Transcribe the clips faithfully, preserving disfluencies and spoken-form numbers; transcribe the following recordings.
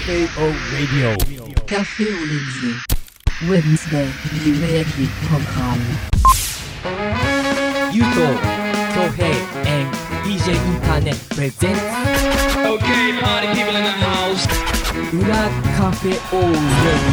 Cafe O Radio. Cafe O Radio. Wednesday Evening Program. ゆうと恭平 and ディージェー インターネットプレゼンツ Okay, party people in the house. 裏カフェオーラジ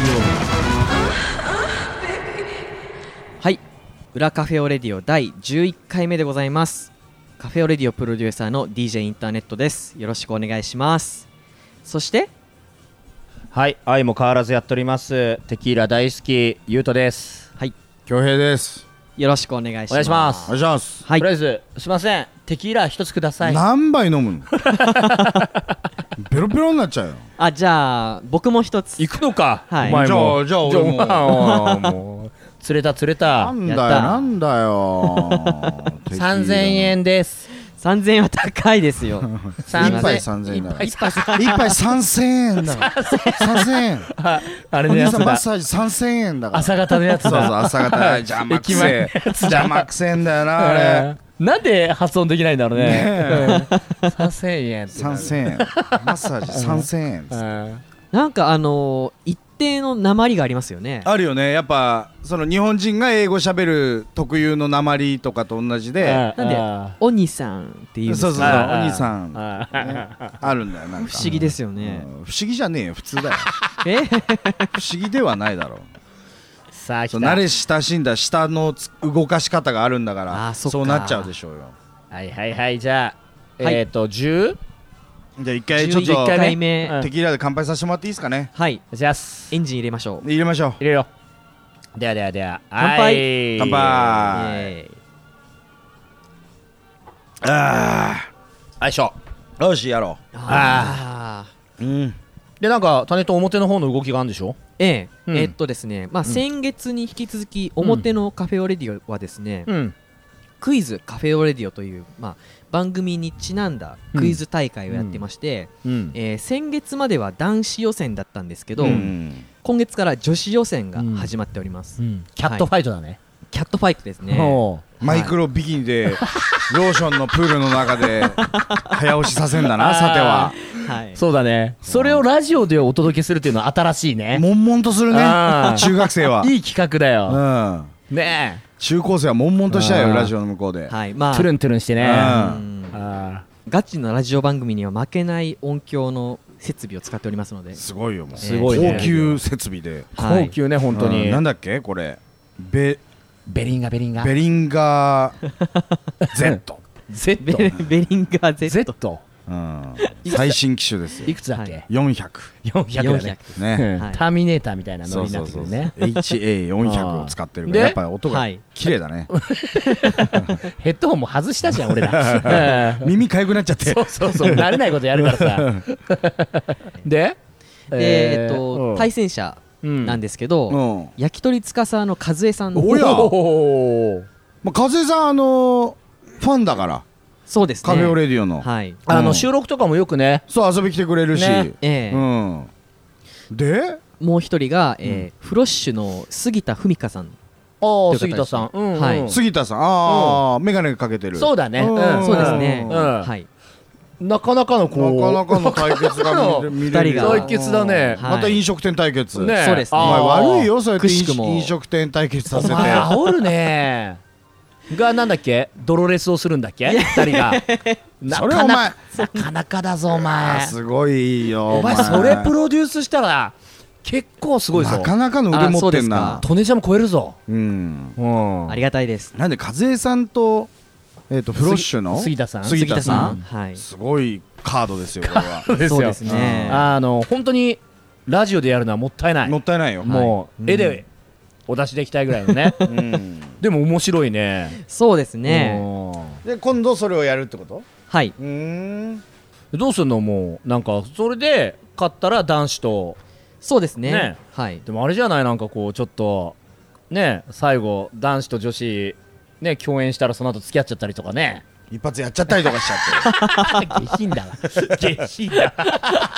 オ。はい、裏カフェオレディオだいじゅういっかいめでございます。カフェオレディオプロデューサーの ディージェー インターネットです。よろしくお願いします。そしてはい、愛も変わらずやっておりますテキーラ大好きゆうとです。 はい、 恭平です。 よろしくお願いします。 お願いします。 お願いします。 はい、 とりあえずすいません、テキーラ一つください。 何杯飲むのペロペロになっちゃうよ。 あ、じゃあ僕も一つ。 行くのか、 はい、 お前もじゃあじゃあ俺もじゃあもう釣れた釣れた。 なんだよやったなんだよさんぜんえんです。 さんぜんえんは高いですよ。 一杯さんぜんえんだ一杯一杯さんぜんえんださんぜんえんああれお兄さんマッのやつだ、 サージさんぜんえんだから。 朝方のやつだ。 そうそう朝方邪魔くせえ邪魔くせえんだよなあれ。 なんで発音できないんだろうね。 ねうんさんぜんえんってさんぜんえんマッサージさんぜんえんうんなんかあのー、一定の訛りがありますよね。 あるよね。やっぱその日本人が英語喋る特有の訛りとかと同じで、 なんであお兄さんっていうんですか。 そうそうそうあーお兄さんあねあるんだよなんか不思議ですよね。 うん不思議じゃねえよ普通だよえ不思議ではないだろう。 さあ来た。 そう慣れ親しんだ舌のつ動かし方があるんだからあーそっかそうなっちゃうでしょうよ。 はいはいはい、じゃあ、 はいえっ、ー、とじゅうじゃあ一回ちょっじゅういっとかいめ、 うんテキーラで乾杯させてもらっていいですかね。 はい、 じゃあすエンジン入れましょう。 入れましょう。 入れよう。ではではでは乾杯はい乾杯イエあよいしょ。 あよしやろーイ。あーう。うんでなんか種と表の方の動きがあるんでしょ。 ええ、 うんえーっとですね、まあ、先月に引き続き表のカフェオレディオはですね、 うんクイズカフェオレディオという、まあ、番組にちなんだクイズ大会をやってまして、 うんえー先月までは男子予選だったんですけど、 うん今月から女子予選が始まっております、 うんキャットファイトだね。 キャットファイトですね。 おうマイクロビキニでローションのプールの中で早押しさせんだなさては。 はい、 そうだね。それをラジオでお届けするっていうのは新しいね。 悶々とするねあー中学生は。 いい企画だうよ。 んね中高生は悶々としたよあーラジオの向こうで。 はい、まあえ。トゥルントゥルンしてね。 うんうんあガチのラジオ番組には負けない音響の設備を使っておりますので、 すごいよもうすごいね高級設備で。 ーはい高級ね本当に。 うんなんだっけこれベベリンガベリンガ。 ベリンガー Z、 Z ベベリンガー Z, Z うん、最新機種ですよいくつだっはけ。 よんひゃくよんひゃくだね。 ね、 うんはいターミネーターみたいなノリになそうそうそうってくるね。 エイチエーよんひゃく を使ってるからでやっぱり音がはい綺麗だね。 ヘッドホンも外したじゃん俺ら。うん耳かゆくなっちゃってそうそうそう、慣れないことやるからさ。で、 で、えっと、対戦者なんでですけど、 うん焼き鳥つかさの和江さん。 おやおーまあ、和江さんあのーファンだからそうですね。 カフェオレディオの、 はい。 あのうん収録とかもよくね。 そう遊び来てくれるし、 ねええうん、でもう一人が、えーフロッシュの杉田文香さん。 おーという方です杉田さん。うんうんはい杉田さんああ、眼鏡かけてる。 そうだね。 うんうんそうですね。 うんはい。 なかなかのこう。 なかなかの対決が見れ見れるよ二人が対決だねうんまた飲食店対決、 ねそうですねお前あー悪いよそうやって飲くしくも飲食店対決させて。 お前煽るね。がなんだっけ、ドロレスをするんだっけ二人が。なそれお前かななかなかだぞおあー前。 すごいよお前それプロデュースしたら結構すごいぞ。 なかなかの腕持ってんな。 トネジャム超えるぞ。 うんうんありがたいです。 なんで和江さんとえっ、とフロッシュの杉田さん杉田さんはい。 すごいカードですよこれは。 ですよそうですね。 あの本当にラジオでやるのはもったいない。 もったいないよ。 もう絵でお出しできたいぐらいのね。 うんでも面白いね。 そうですね。 うんで今度それをやるってこと？ はい。 うーん。 どうすんのもうなんかそれで勝ったら男子と。 そうですね。 ねはい。 でもあれじゃない、なんかこうちょっとね最後男子と女子ね共演したらその後付き合っちゃったりとかね。 一発やっちゃったりとかしちゃって。 下品だわ。下品だわ。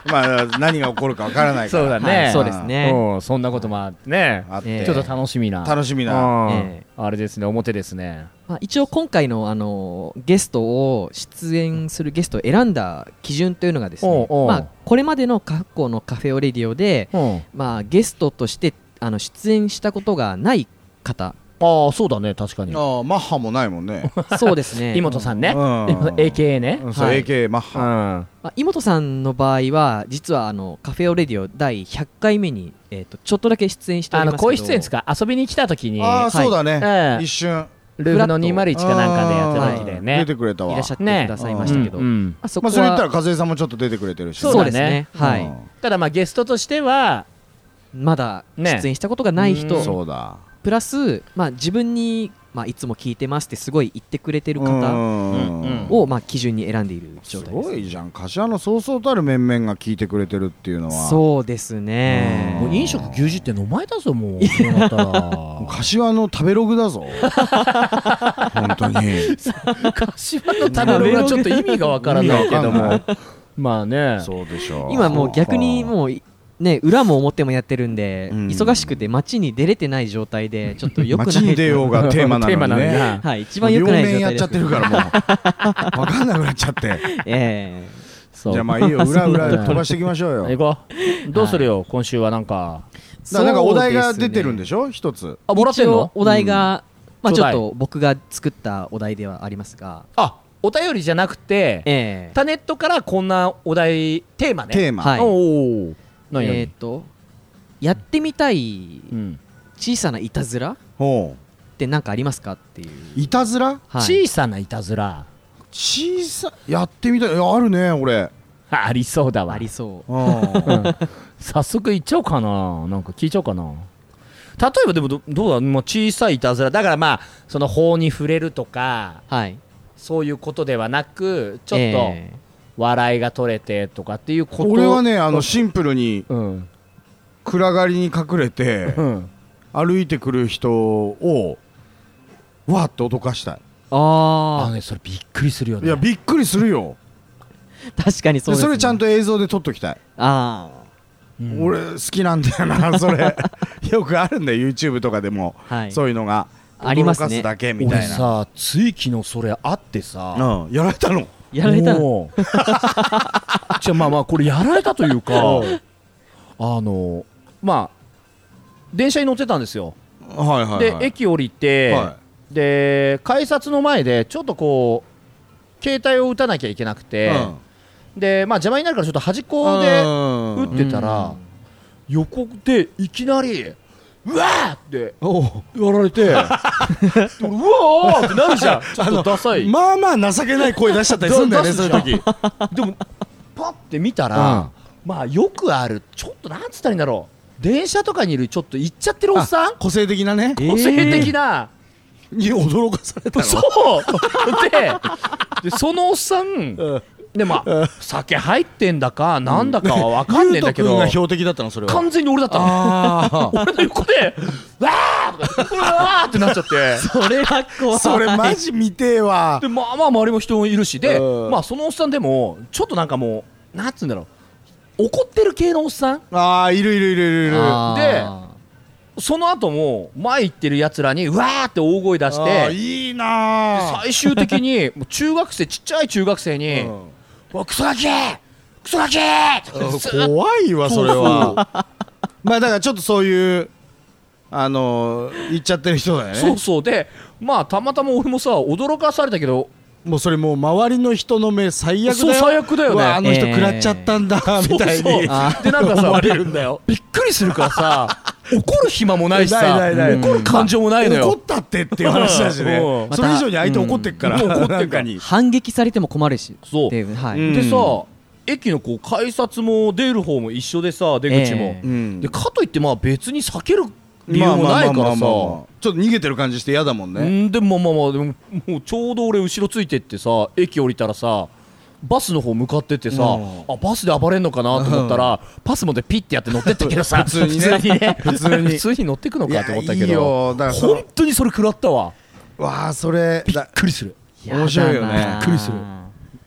まあ何が起こるかわからないからそうだね、 はいそうですねうんそんなこともあってねあっええてちょっと楽しみな楽しみなうんええあれですね表ですねまあ、一応今回の、あのゲストを出演するゲストを選んだ基準というのがですね、 おうおうまあ、これまでの過去のカフェオレディオで、 うんまあ、ゲストとしてあの出演したことがない方ああそうだね確かにああマッハもないもんねそうですね井本さんね、 うんエーケーエー ね、 うんそうはいエーケー マッうん、 ハまあ、井本さんの場合は実はあのカフェオレディオだいひゃっかいめに、えー、とちょっとだけ出演しておりますけどあの更出演ですか遊びに来た時にああそうだねええ一瞬ルーフのにまるいちかなんかでやってた時だよ出ねてくれたわいらっしゃってねくださいましたけど、 うんうんまあ、そこは、 まあそれ言ったら和江さんもちょっと出てくれてるしそうだねそうですね、はいうんただまあゲストとしてはまだね出演したことがない人、 うんそうだプラス、まあ、自分に、まあ、いつも聞いてますってすごい言ってくれてるう方んを、まあ、基準に選んでいるす状態です。 ごいじゃん柏のそうそうたる面々が聞いてくれてるっていうのはそうですねうんもう飲食牛耳ってお前だぞもうそうなったら柏の食べログだぞ本当に柏の食べログはちょっと意味がわからないけども意味わかまあねそうでしょう今もう逆にもうね裏も表もやってるんで、 うん忙しくて街に出れてない状態でちょっとよくない街に出ようがテーマなのにテーマなのにねなはい一番よくない状両面やっ態ですちゃってるからもう分かんなくなっちゃってえそうじゃあまあいいよ裏裏飛ばしていきましょうよ行こうどうするよ今週はなんかえだからなんかお題が出てるんでしょ一つあもらってんの一応お題が、まあちょっちょうだいと僕が作ったお題ではありますがあお便りじゃなくてええタネットからこんなお題テーマねテーマはいおお何えっ、とやってみたいうん小さないたずらっほて何かありますかっていう、 ういたずらはい、 小さないたずら小さやってみたいいやあるね俺あありそうだわありそううん早速言っちゃおうかななんか聞いちゃおうかな例えばでもどどうだ、まあ、小さいいたずらだからまあその法に触れるとかはいそういうことではなくちょっとえ笑いが取れてとかっていうこと俺はねあのシンプルにうん暗がりに隠れてうん歩いてくる人をわーって脅かしたいー、ああのねそれびっくりするよねいやびっくりするよあ確かにそうです、ね、 でそれちゃんと映像で撮っときたいあうん俺好きなんだよなそれよくあるんだよ YouTube とかでもあはいそういうのがありますね驚かすだけみた俺いなさつい昨日それあってさうんやられたのやられたのもうじゃあまあまあこれやられたというかあのまあ電車に乗ってたんですよはいはいではい駅降りてはで改札の前でちょっとこう携帯を打たなきゃいけなくてでまあ邪魔になるからちょっと端っこで打ってたら横でいきなりうわーってやられて俺うわーってなるじゃんちょっとダサいまあまあ情けない声出しちゃったりするんだよねそういう時でもパッて見たら、まあよくあるちょっとなんつったらいいんだろう電車とかにいるちょっと行っちゃってるおっさん個性的なね個性的な、 に驚かされたのそうででそのおっさんでまあ酒入ってんだかなんだかは分かんねえんだけどゆうとくんが標的だったのそれは完全に俺だったのあ俺の横でわーとかうわーってなっちゃってそれは怖いあそれマジ見てえわでまあまあ周りも人もいるしでうんまあそのおっさんでもちょっとなんかもうなんつうんだろう怒ってる系のおっさんああいるいるいるいるいるあーその後も前行ってるやつらにうわーって大声出しあーていいな最終的にもう中学生ちっちゃい中学生にうん 「うわクソガキクソガキ!」ってずっと怖いわそれはまあだからちょっとそういうあのー言っちゃってる人だよねそうそうでまあたまたま俺もさ驚かされたけどもうそれもう周りの人の目最悪だよそう最悪だよねうわあの人えー食らっちゃったんだ、みたいにそうそうあでなんかさ思われるんだよびっくりするからさ怒る暇もないしさないないない怒る感情もないのよ怒ったってっていう話だしねうんそれ以上に相手怒ってっから、 うんもう怒ってっからなんかに反撃されても困るしそうっていうはい、 うんでさ駅のこう改札も出る方も一緒でさ出口も、 えうんでかといってまあ別に避ける理由もないからさまあまあまあまあまあちょっと逃げてる感じして嫌だもんねんでもまあまあでももうちょうど俺後ろついてってさ駅降りたらさバスの方向かってってさ、 うんあバスで暴れんのかなと思ったら、パスモでピッてやって乗ってったけどさ普通にね普通にね普通に普通に乗ってくのいやかと思ったけいいどよだからその本当にそれ食らったわわあそれびっだくりする面白いよねやだなびっくりする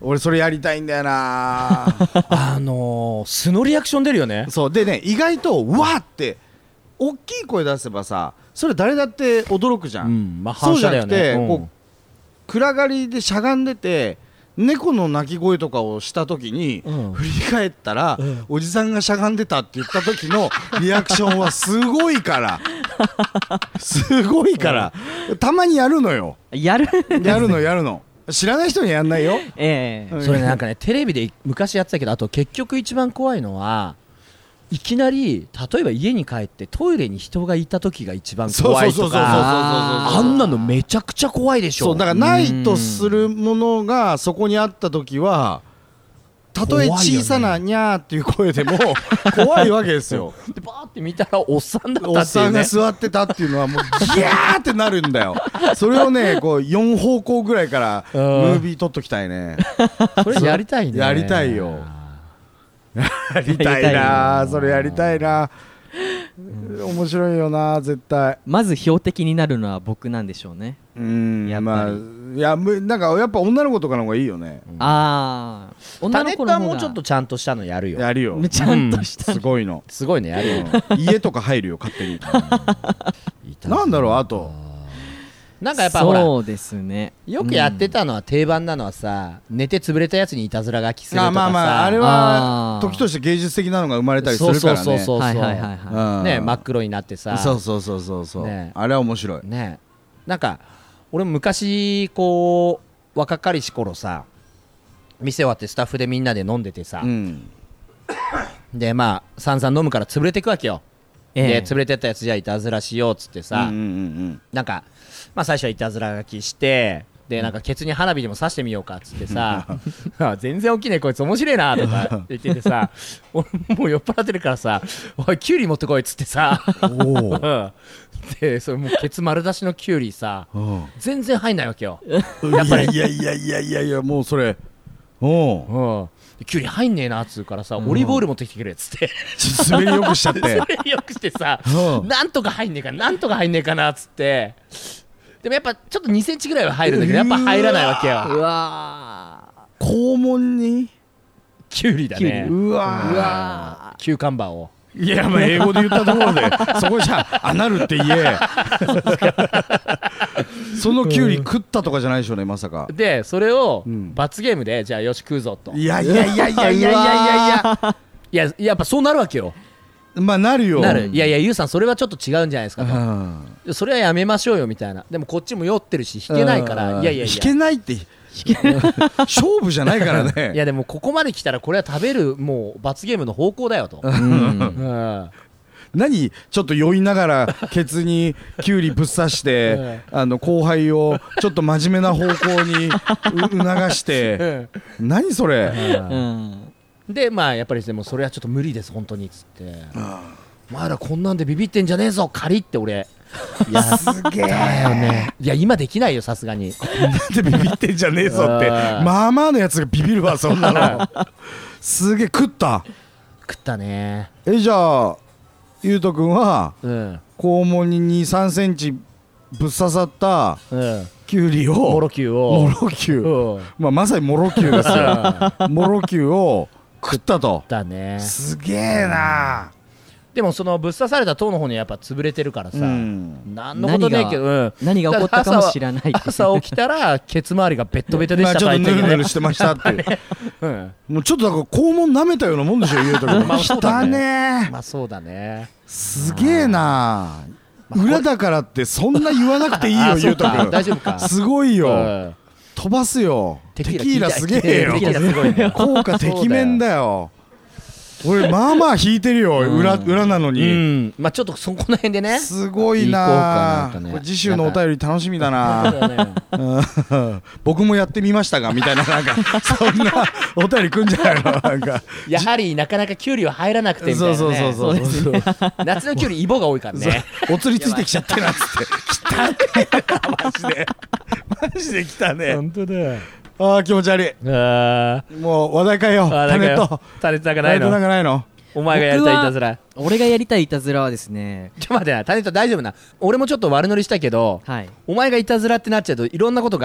俺それやりたいんだよなあのー、素のリアクション出るよね。 そうでね、意外とわーって大きい声出せばさ、それ誰だって驚くじゃん、 うん、まあそうじゃなくて、 反射だよね。 こう暗がりでしゃがんでて猫の鳴き声とかをした時に、 うん、 振り返ったら、うん、おじさんがしゃがんでたって言った時のリアクションはすごいからすごいから、うん、たまにやるのよ。 やるやるのやるの知らない人にやんないよ。 ええー、 それね、なんかねテレビで昔やってたけど、あと結局一番怖いのはいきなり例えば家に帰ってトイレに人がいた時が一番怖いとか、あんなのめちゃくちゃ怖いでしょ。 そうだからないとするものがそこにあった時は、たとえ小さなニャーっていう声でも怖いわけですよ。 でバーって見たらおっさんだったっていうね。 おっさんが座ってたっていうのはもうギャーってなるんだよ。それをねこうよん方向ぐらいからムービー撮っときたいね。 それやりたいね。 やりたいよ。やりたいな、それやりたいな。面白いよな絶対。 まず標的になるのは僕なんでしょうね。 うん、やっぱり、まあ、いやなんかやっぱ女の子とかの方がいいよね、 うん、ああ女の子の方がもうちょっとちゃんとしたのやるよ。 やるよちゃんとした、 うん、すごいのすごいねやるよ家とか入るよ勝手になんだろう。あとなんかやっぱほらそうですね、 よくやってたのは定番なのはさ、うん、寝て潰れたやつにいたずら書きするとかさ、 あまあまああれは時として芸術的なのが生まれたりするからね。 そうそうそうそう、 はいはいはいはい、 ね、真っ黒になってさ、 そうそうそうそうそう、ね、あれは面白いね。なんか俺も昔こう若かりし頃さ、店終わってスタッフでみんなで飲んでてさ、うん、でまあ散々飲むから潰れていくわけよ、ええ、で潰れてったやつじゃあいたずらしようっつってさ、うんうんうん、なんかまあ最初はいたずら書きしてでなんかケツに花火でも刺してみようかっつってさ全然起きねえこいつ面白いなとか言っててさ俺もう酔っ払ってるからさおいキュウリ持ってこいっつってさおでそれもうケツ丸出しのキュウリさ全然入んないわけよやっぱり。 いやいやいやいやいやもうそれおキュウリ入んねえなっつうからさ、オリーブオイル持ってきてくれっつって滑りよくしちゃって滑りよくしてさなんとか入んねえかなんとか入んねえかなっつって、でもやっぱちょっとにセンチぐらいは入るんだけどやっぱ入らないわけよ。 うわ肛門にキュウリだね。 うわうわキュウカンバーをいやまあ英語で言ったところでそこじゃあなるって言えそのキュウリ食ったとかじゃないでしょうねまさか。 でそれを罰ゲームでじゃあよし食うぞと。 いやいやいやいやいやいやいやいややっぱそうなるわけよ。 まあなるよ。 なる。いやいやユウさんそれはちょっと違うんじゃないですかと、それはやめましょうよみたいな。でもこっちも酔ってるし弾けないから、いやいやいや弾けないって勝負じゃないからね。 いやでもここまで来たらこれは食べるもう罰ゲームの方向だよと、うんうん、 何ちょっと酔いながらケツにキュウリぶっ刺してあの後輩をちょっと真面目な方向に促して何それ、うん、 でまあやっぱりでもそれはちょっと無理です本当にっつって、お前らこんなんでビビってんじゃねえぞ仮って俺いやすげえよね。いや今できないよさすがに。 なんでビビってんじゃねえぞってまあまあのやつがビビるわそんなのすげえ食った食ったね。 えじゃあゆうとくんは、うん、肛門ににさんセンチぶっ刺さったキュウリをモロキュウをモロキュウ、まあ、まさにモロキュウですよモロキュウを食ったと。 食ったね。 すげえな。 でもそのぶっ刺された塔の方にやっぱ潰れてるからさ、うん、何のことねえけど、うん、 何が起こったかも知らない。 朝起きたらケツ周りがベッドベトでした。 ちょっとヌルヌルしてましたって、ねうん、もうちょっとだから肛門舐めたようなもんでしょゆうとくん。 まあそうだね。 まあそうだね。 すげえな。裏だからってそんな言わなくていいよゆうとくん。 大丈夫か。 すごいよ、うん、飛ばすよ。テキーラすげえよ。効果てきめんだよ。俺まあまあ弾いてるよ、うん、裏, 裏なのに、うん、 まあちょっとそこの辺でねすごいな、ね、これ次週のお便り楽しみだな、ね、僕もやってみましたがみたいななんかそんなお便りくんじゃないのなんかやはりなかなかキュウリは入らなくてみたいな、ね、 そうそうそうそうそう、ね、 夏のキュウリイボが多いからねお釣りついてきちゃってなっつって汚ねマジでマジで汚ね本当だよ。 あー気持ち悪い。あもう話題変えよう。タネットタネットなんかないの。 なんかないの。 お前がやりたいいたずら。 俺がやりたいいたずらはですね、 ちょっと待ってな、タネット大丈夫な。俺もちょっと悪乗りしたけど、はい、お前がいたずらってなっちゃうといろんなことが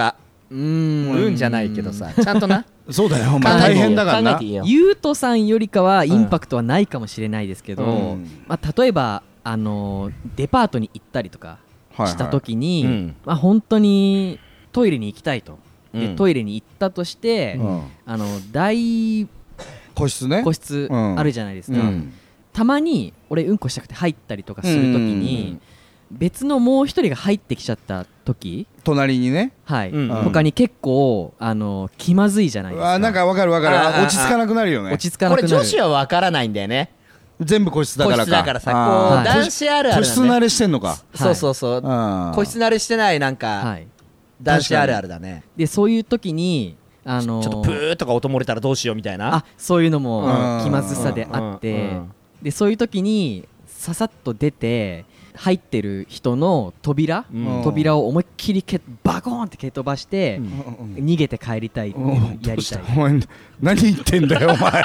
うーんうんじゃないけどさちゃんとなそうだよお前考えていいよ大変だからな考えていいよゆうとさんよりかはインパクトはないかもしれないですけど、 うんまあ、例えば、あのーデパートに行ったりとかした時に、 はいはいうんまあ、本当にトイレに行きたいと、でうんトイレに行ったとして、 うんあの大個室ね個室うんあるじゃないですか、 うんたまに俺うんこしたくて入ったりとかする時に、別のもう一人が入ってきちゃった時、 隣にねはいうん他に結構、あのー気まずいじゃないですか。 あなんかわかるわかるあああ落ち着かなくなるよね落ち着かなこくなる。 れ女子は分からないんだよね全部個室だ個からか室だからさあーこう男子あるある個室慣れしてんのかそうそうそううん個室慣れしてないなんかはい、 男子あるあるだねでそういう時に、あのーちょっとプーとか音漏れたらどうしようみたいなあそういうのもうん気まずさであって、 うんうんでそういう時にささっと出て入ってる人の扉、 うん扉を思いっきりけバコーンって蹴飛ばして、 うん逃げて帰りたいっていうのをやりたい。 お前何言ってんだよお前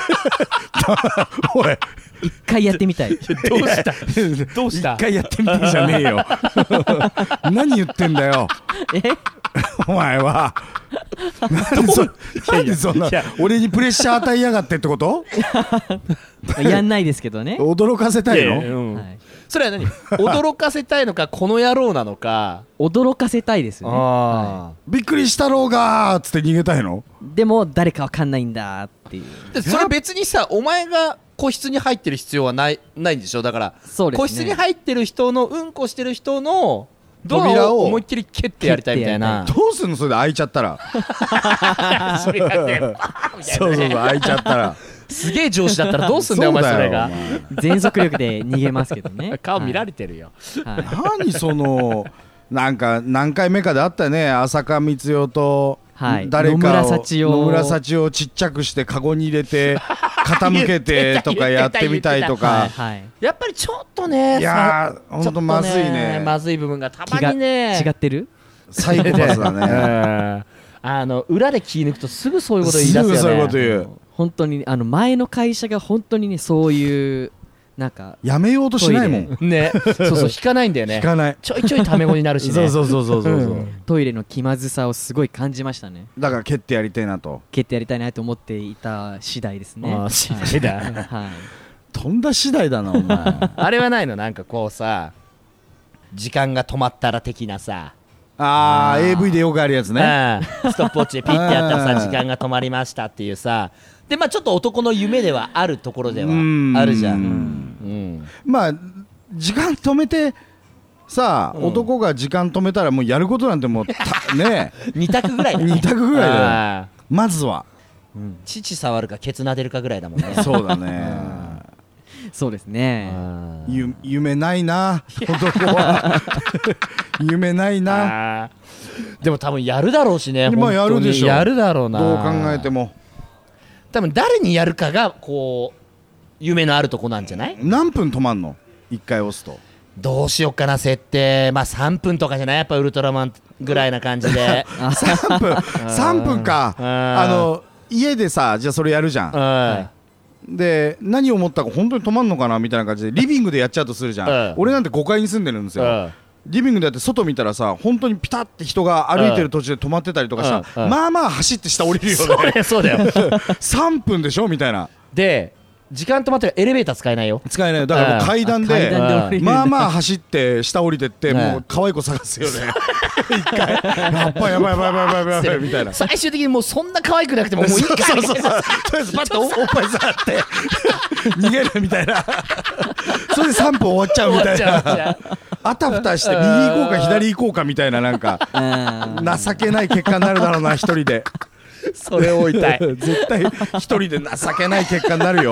おい一回やってみたい。 どうしたどうした一回やってみてじゃねえよ何言ってんだよえお前はなんでそなんでそんないや俺にプレッシャー与えやがってってことやんないですけどね。 驚かせたいいやいやのうんはい、 それは何驚かせたいのかこの野郎なのか驚かせたいですよね。はあびっくりしたろうがーっつって逃げたいのい、でも誰かわかんないんだっていう。 ーでそれ別にさお前が個室に入ってる必要はないないんでしょだからそうですね。 個室に入ってる人のうんこしてる人のドアを扉を思いっきり蹴ってやりたいみたいなどうすんのそれで開いちゃったらそれやってそうそうそう開いちゃったらすげえ上司だったらどうすんだよお前それが全速力で逃げますけどね。 顔見られ、 れてるよはい何そのなんか何回目かであったね浅香光代とはい誰かを野村幸代野村幸代をちっちゃくしてカゴに入れて傾けてとかやってみたいとはいかはい、 やっぱりちょっとねいやーほんとまずいちょっねまずい部分がた気がまにね違ってる。 サイコパスだうねんあの裏で気抜くとすぐそういうこと言い出すよねすぐそういうこと言う本当にあの前の会社が本当にねそういうなんかやめようとしないもんねそうそう引かないんだよね聞かないちょいちょいタメ語になるしねそうそうそうそうそうそうトイレの気まずさをすごい感じましたね。 だから蹴ってやりたいなと蹴ってやりたいなと思っていた次第ですね。 あー次第だはい。 とんだ次第だなお前あれはないのなんかこうさ時間が止まったら的なさあー エーブイ でよくあるやつねうんストップウォッチでピッてやったらうんさ時間が止まりましたっていうさでまあちょっと男の夢ではあるところではうんあるじゃん、 うんうんまあ時間止めてさあ、 うん男が時間止めたらもうやることなんてもうたね二択ぐらいだね二択ぐらいだよあまずはー乳触るかケツ撫でるかぐらいだもんねそうだねそうですね。 あーゆ夢ないな男は夢ないなあーでも多分やるだろうしねまあやるでしょ本当にやるだろうなどう考えても多分誰にやるかがこう夢のあるとこなんじゃない何分止まんの一回押すとどうしよっかな設定まあさんぷんとかじゃないやっぱウルトラマンぐらいな感じでさんぷんさんぷんかうんあの家でさじゃあそれやるじゃんはで何を思ったか本当に止まんのかなみたいな感じでリビングでやっちゃうとするじゃん、 うん俺なんてごかいに住んでるんですよ、 うんリビングでやって外見たらさ本当にピタッて人が歩いてる途中で止まってたりとかさ、 うんうんまあまあ走って下降りるよそうねだよそうだよさんぷんでしょみたいなで時間止まってるエレベーター使えないよ使えないよだからもう階段で階段で降りるんだまあまあ走って下降りてってねもう可愛い子探すよね一回やっぱやばいやばいやばいやばいやばいみたいな最終的にもうそんな可愛くなくてももういいかそうそうそうとりあえずパッとおっぱい触って逃げるみたいなそれでさんぷん終わっちゃうみたい終わっちゃう終わなっちゃあたふたして右行こうか左行こうかみたいななんかうん情けない結果になるだろうな一人でそれを追いたい絶対一人で情けない結果になるよ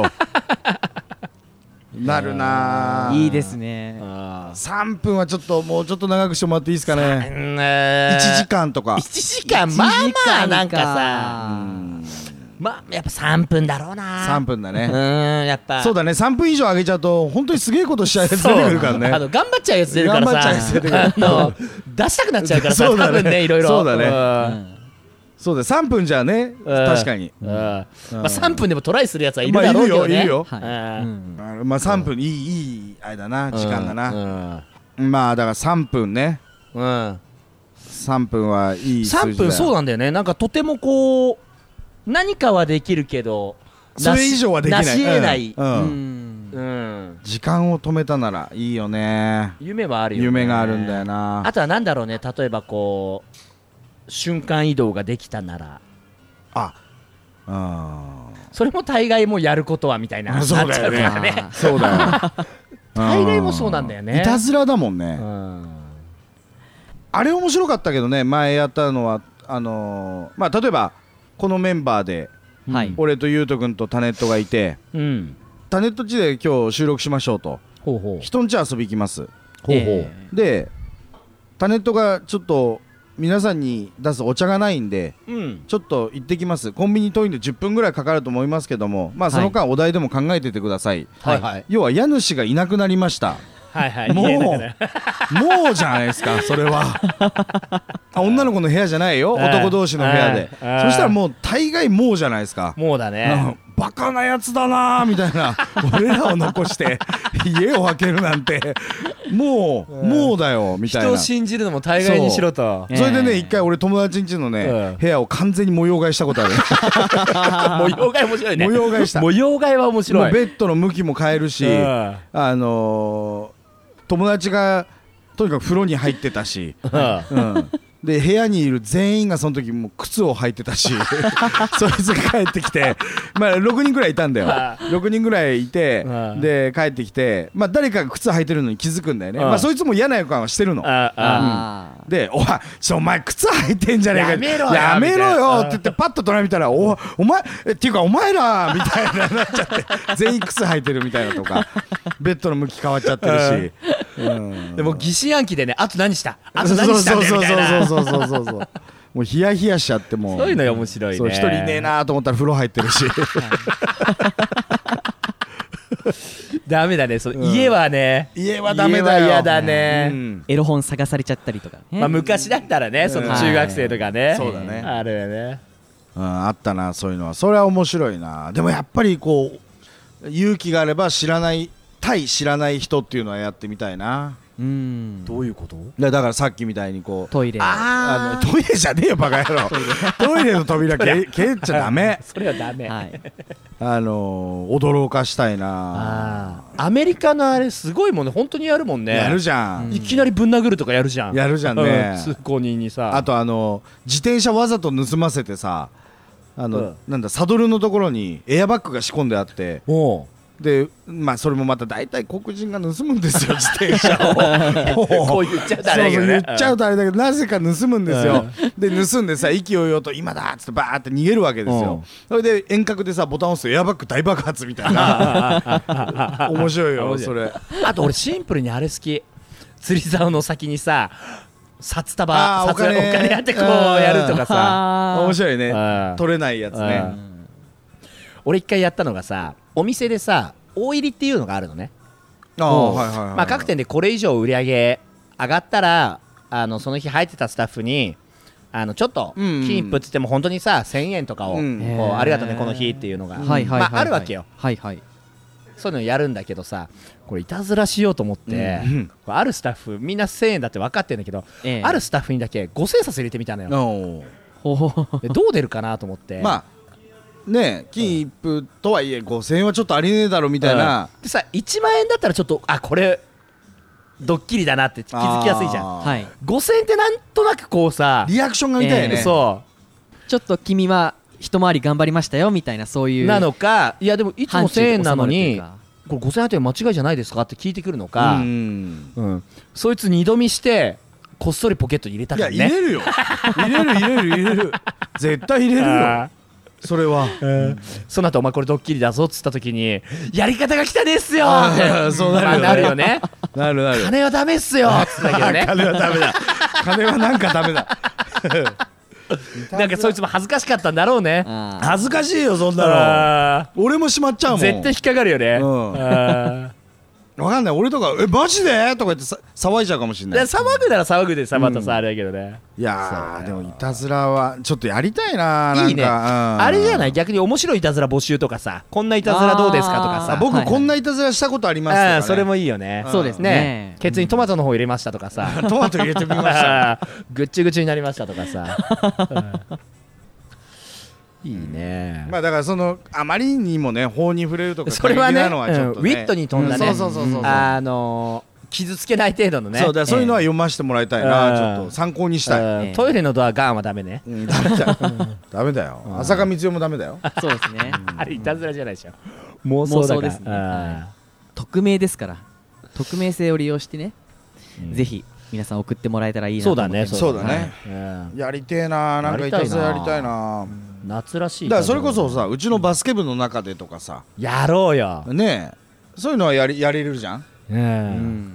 なるなあいいですね。 さんぷんはちょっともうちょっと長くしてもらっていいですかねいちじかんとかいちじかんまあまあなんかさうんまあやっぱさんぷんだろうなさんぷんだうねんやっぱそうだねさんぷん以上上げちゃうと本当にすげえことしちゃうやつ出てくるからねあの頑張っちゃうやつ出るからさ頑張っちゃうやつ出てくるあの出したくなっちゃうからさそうだね多分ねいろいろそうだねねそうださんぷんじゃね確かにまあさんぷんでもトライするやつはいるだろうけどねまあいるよいるよはい。 うんあまあさんぷんいいいいあれだな時間だななまあだからさんぷんねうんさんぷんはいい数字だよ。 さんぷんそうなんだよね。なんかとてもこう何かはできるけどそれ以上はできない、 成し得ない、 うんうんうんうん、 時間を止めたならいいよね。 夢はあるよね。 夢があるんだよな。 あとはなんだろうね、例えばこう瞬間移動ができたなら、 ああそれも大概もうやることはみたいなそうだよねなっちゃうからね。 そうだよ大概もそうなんだよね。 いたずらだもんね、 うんあれ面白かったけどね。前やったのはあのー、まあ例えばこのメンバーではい俺とゆうとくんとタネットがいて、 うんタネット地で今日収録しましょうと、 ほうほう人んち遊び行きます。 ほうほう、 えでタネットがちょっと皆さんに出すお茶がないんでうんちょっと行ってきます。コンビニ遠いんでじゅっぷんぐらいかかると思いますけども、まあその間お題でも考えててください、 はいはい要は家主がいなくなりました。 はいはいもう家だからもうじゃないですかそれはあ女の子の部屋じゃないよ、男同士の部屋で。 あーそしたらもう大概もうじゃないですか。 もうだね。 うんバカなやつだなーみたいな俺らを残して家を空けるなんてもう、もうだよみたいな。 人を信じるのも大概にしろと。 それでね、 ええ一回俺友達ん家のね、 うん部屋を完全に模様替えしたことある模様替え面白いね。 模様替えした模様替えは面白い。 もうベッドの向きも変えるし、 うんあのー友達がとにかく風呂に入ってたし、うん、で部屋にいる全員がその時もう靴を履いてたしそいつが帰ってきて、まあろくにんぐらいいたんだよろくにんぐらいいて、 うんで帰ってきて、まあ誰かが靴履いてるのに気づくんだよね、 うんまあそいつも嫌な予感はしてるの。 あああで、おい、ちょお前靴履いてんじゃねえか、 やめろよやめろみたいなよって言ってパッと隣見たら、おお前えっていうかお前らみたいななっちゃって全員靴履いてるみたいなとかベッドの向き変わっちゃってるし、うんでも疑心暗鬼でね、あと何したあと何したんだよみたいな。 そうそうそうそうそうそうそうもうヒヤヒヤしちゃってもうそういうのが面白いね。 そう一人いねえなと思ったら風呂入ってるしダメだね、そのうん家はね。 家はダメだよ。 家は嫌だね。 うんエロ本探されちゃったりとかね。 まあ昔だったらね、その中学生とかね。 そうだねあるよね。 うんあったなそういうのは。それは面白いな。でもやっぱりこう勇気があれば知らない対知らない人っていうのはやってみたいな。 うんどういうこと？ だだからさっきみたいにこうトイレ。 あのトイレじゃねえよバカ野郎トイレの扉け蹴っちゃダメそれはダメ。 はい。 あのー驚かしたいな。 あーアメリカのあれすごいもんね、本当にやるもんね。 やるじゃん、 うんいきなりぶん殴るとかやるじゃん。 やるじゃんねう通行人にさ。 あとあの自転車わざと盗ませてさあの、 うんなんだサドルのところにエアバッグが仕込んであっておうでまあそれもまた大体黒人が盗むんですよ自転車をこう言っちゃうとあれだけどね。 そうそう言っちゃうとあれだけどなぜか盗むんですよ、で盗んでさ意気揚々と今だっつってバーって逃げるわけですよ、それで遠隔でさボタンを押すとエアバッグ大爆発みたいな面白いよ面白それ。 あと俺シンプルにあれ好き。釣り竿の先にさ札束あー札おお金金やってこうやるとかさ。 あ面白いねうん取れないやつね。 俺一回やったのがさ、お店でさ大入りっていうのがあるのね。 ああもうはいはいはい、 まあ各店でこれ以上売り上げ上がったら、あのその日入ってたスタッフにあのちょっとうんうん金一封っつっても本当にさせんえんとかを、 うんこへーうありがとうねこの日っていうのが、 はいはいはいはい。 まああるわけよ。 はいはい。 そういうのやるんだけどさ、これいたずらしようと思って、 うんこれあるスタッフみんなせんえんだって分かってるんだけど、 ええあるスタッフにだけごせん札入れてみたのよ。 おーほほほでどう出るかなと思って、 まあね金一封とはいえごせんえんはちょっとありねえだろみたいな、 でさいちまんえんだったらちょっとあこれドッキリだなって気づきやすいじゃん。 あーはい。 ごせんえんってなんとなくこうさ、 リアクションが見たいね、 ええそちょっと君は一回り頑張りましたよみたいなそういううなのか、いやでもいつもせんえんなのに範これごせんえんあって間違いじゃないですかって聞いてくるのうか、 んうんそいつ二度見してこっそりポケットに入れたいやからね。 入れるよ入れる入れる入れる絶対入れるよあそれはーその後お前これドッキリだぞっつった時にやり方が汚ねっすよあってーそうなるよねまあなるよね。 なるなる金はダメっすよっつったけどね。 金はダメだ金はなんかダメだなんかそいつも恥ずかしかったんだろうね。 あー恥ずかしいよそんなのあ俺もしまっちゃうもんー絶対引っかかるよね。 うんあーわかんない俺とかえマジでとか言ってさ騒いじゃうかもしれない。 騒ぐなら騒ぐでさまたさ、あれだけどね。 いやーでもいたずらはちょっとやりたいな。なんかいいね、うん、あれじゃない逆に面白いいたずら募集とかさ、こんないたずらどうですかとかさ、 僕、 はいはい、 こんないたずらしたことありますとか、ね、 それもいいよね。 そうですね。 ケツにトマトの方入れましたとかさトマト入れてみましたぐっちぐちになりましたとかさいいね。 まあだからそのあまりにもね法に触れるとかそれはね、 過激なのはちょっとね、 うん、ウィットに飛んだね、 うん、そうそうそうそう、 あのー、傷つけない程度のね。 そうだ、そういうのは読ませてもらいたいな、 えー、 ちょっと参考にしたい、 えー、トイレのドアガンはダメね、 うん、ダメだよダメだよ、浅香光代もダメだよそうですねあれいたずらじゃないでしょ、妄想だから。 妄想ですね、はい、匿名ですから匿名性を利用してね、うん、ぜひ皆さん送ってもらえたらいいなと思って。 そうだね、そうだね、 はい、 やりてえな、なんかいたずらやりたいな、 夏らしい。 だからそれこそさ、うちのバスケ部の中でとかさ、 やろうよねえ、そういうのはやりやれるじゃん、 うん、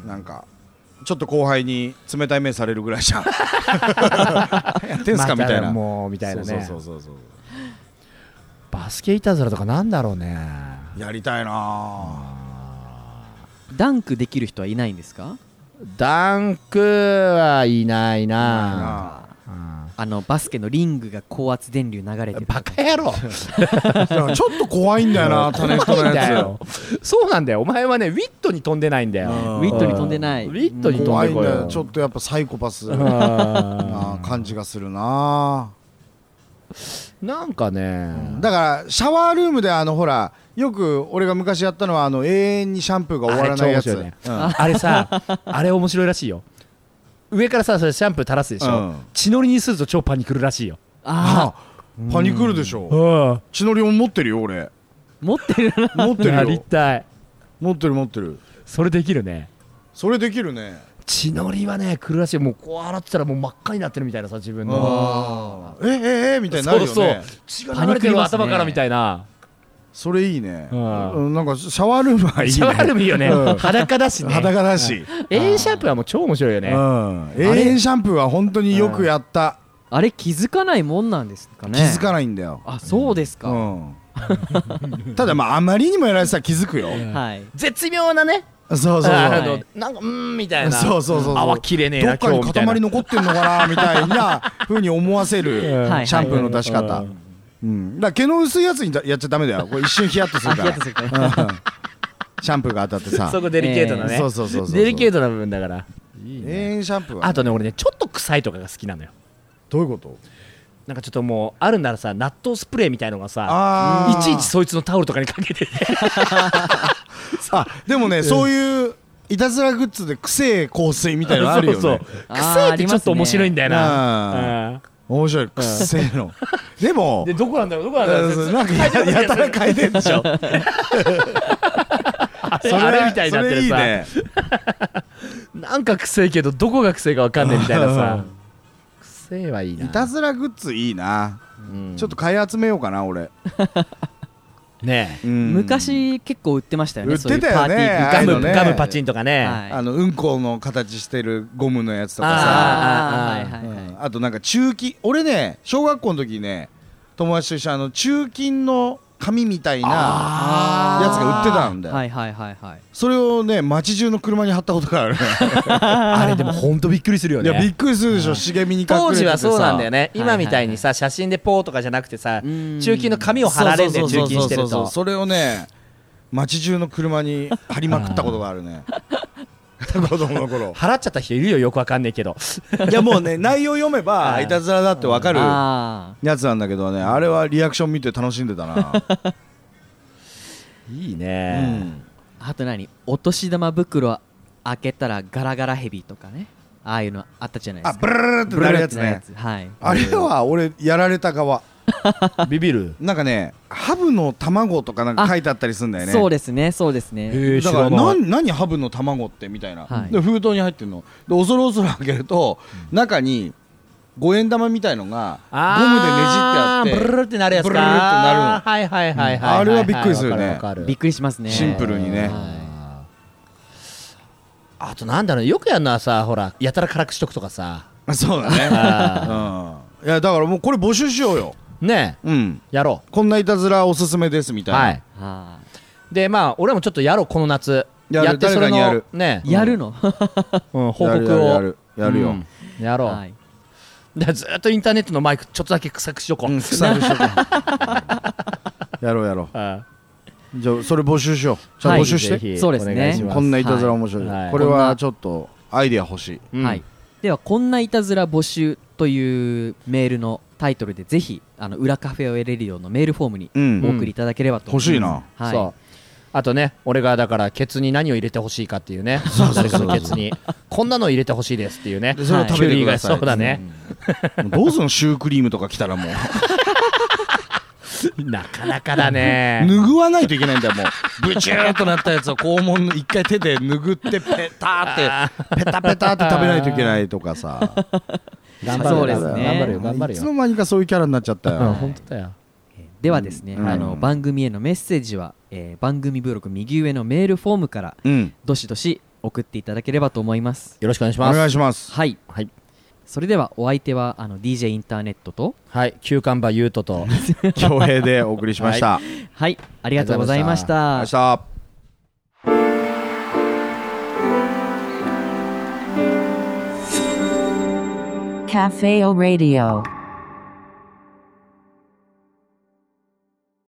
なんかちょっと後輩に冷たい目されるぐらいじゃんやってんすかみたいな、 もうみたいなね。 そうそうそうそう、 バスケいたずらとかなんだろうね、 やりたいな。 ダンクできる人はいないんですか？ ダンクはいないな。 あのバスケのリングが高圧電流流れてる。 バカ野郎ちょっと怖いんだよなタネットのやつそうなんだよ、お前はねウィットに飛んでないんだよ。 ウィットに飛んでない。 ウィットに飛んで怖いんこよ。 だよ、ちょっとやっぱサイコパスな感じがするな。 なんかね、 だからシャワールームであのほらよく俺が昔やったのはあの永遠にシャンプーが終わらないやつ、 あれ超面白いね、うん、あれさあれ面白いらしいよ。上からさそれシャンプー垂らすでしょ、うん、血のりにすると超パニクるらしいよ。 ああ、パニクるでしょ。血のりも持ってるよ俺。 持ってる持ってるよ。 やりたい。 持ってる持ってる。 それできるね。 それできるね。 血のりはね来るらしい。もうこう洗ってたらもう真っ赤になってるみたいなさ、自分のえええみたいになるよね。 そうそう血が流れてる頭からみたいな。 それいいね、 うんうん、なんかシャワールームはいいね。 シャワールームいいよね、うん、裸だしね。 裸だし、 永遠シャンプーはもう超面白いよね、うん、 永遠シャンプーは本当によくやった。 あれ気づかないもんなんですかね。 気づかないんだよ。 あ、そうですか、 うん、ただまああまりにもやられてたら気づくよ、 はい、 絶妙なね。 そうそうそう、 あのなんかうーんみたいな。そうそうそう、 泡きれねえなどっかに塊残ってんのかなみたいな風に思わせるシャンプーの出し方。うん、だから毛の薄いやつにやっちゃダメだよ。これ一瞬ヒヤッとするからシャンプーが当たってさ、 そこデリケートなね、 そうそうそうそう、 デリケートな部分だから。 いいね、永遠シャンプーは。 あとね俺ねちょっと臭いとかが好きなのよ。 どういうこと？ なんかちょっともうあるならさ納豆スプレーみたいのがさいちいちそいつのタオルとかにかけててあでもね、そういういたずらグッズで臭い香水みたいなのあるよね。そうそう臭いってちょっと面白いんだよな。 面白い、くっせえのでもでどこなんだろうどこなんだろうなんか や, やたら変えてんでしょあれあれみたいになってるさ、 ね、 なんかくせえけどどこがくせえかわかんねえみたいなさくせえはいいな。 いたずらグッズいいな、うん、ちょっと買い集めようかな俺ねえ、 うん、昔結構売ってましたよね。 売ってたよね、 ガム、ガムパチンとかね、 はい、あのうんこの形してるゴムのやつとかさ、 あ, あ, はいはいはい、 うん、あとなんか中金、俺ね小学校の時ね友達と一緒にあの中金の紙みたいなやつが売ってたんだよ。 はいはいはいはい。 それをね街中の車に貼ったことがあるあれでもほんとびっくりするよね。 いやびっくりするでしょ、茂みに隠れててさ。 当時はそうなんだよね。今みたいにさ写真でポーとかじゃなくてさ、中金の紙を貼られんで、中金してるとそれをね街中の車に貼りまくったことがあるね子供の頃払っちゃった人いるよ、よくわかんねえけどいやもうね内容読めばいたずらだってわかるやつなんだけどね、あれはリアクション見て楽しんでたないいね、 うん、あと何お年玉袋開けたらガラガラヘビとかね、ああいうのあったじゃないですか。 あブルルルってなるやつね。 はい、 あれは俺やられた側ビビる。なんかねハブの卵とかなんか書いてあったりするんだよね。 そうですねそうですね。 だから何何ハブの卵ってみたいな、はい、で封筒に入ってるので恐る恐る開けると、うん、中にごえん玉みたいのがゴムでねじってあってブルルってなるやつか。 ブルルってなるの。 はいはいはいはい、 うん、あれはびっくりするね。 びっくりしますねシンプルにね。 あとなんだろう、よくやるのはさ、ほらやたら辛くしとくとかさ。 そうだね、うん、いやだからもうこれ募集しようよねえ、うん、やろう。 こんないたずらおすすめですみたいな、 はい、でまあ俺もちょっとやろうこの夏。 やるやってそれの誰かにやるね、 やるのうん、報やる告をやるやるやるよ、 うんやろう、 はいだからずっとインターネットのマイクちょっとだけ臭くしとこう、 うん、腐るしとこうやろうやろあう。じゃあそれ募集しよう。じゃあはい募集して、 ぜひそうですねお願いしますこんないたずら面白い、 はいこれはちょっとアイデア欲しい。 うんはい、ではこんないたずら募集というメールのタイトルでぜひあの裏カフェオレレディオのメールフォームにうんお送りいただければと思います、 欲しいな。 はい、 そうあとね俺がだからケツに何を入れてほしいかっていうねそうそうそう誰かのケツにこんなの入れてほしいですっていうねでそれを食べてください。 キュウリがそうだね、 うんどうすんのシュークリームとか来たらもうなかなかだね拭わないといけないんだよ。もうブチューっとなったやつを肛門の一回手で拭ってペターってペタペタって食べないといけないとかさ。 頑張るそうですね頑張るよ頑張るよいつの間にかそういうキャラになっちゃったうんよ。 本当だよではですね、 うんあの番組へのメッセージは、えー番組ブログ右上のメールフォームからうん、 どしどし送っていただければと思います。 よろしくお願いしおます願いします。 はい、 はいそれではお相手はあの ディージェー インターネットとはい旧看板ゆうとと恭平でお送りしました。 はいありがとうございました。 明日。 Cafe O Radio.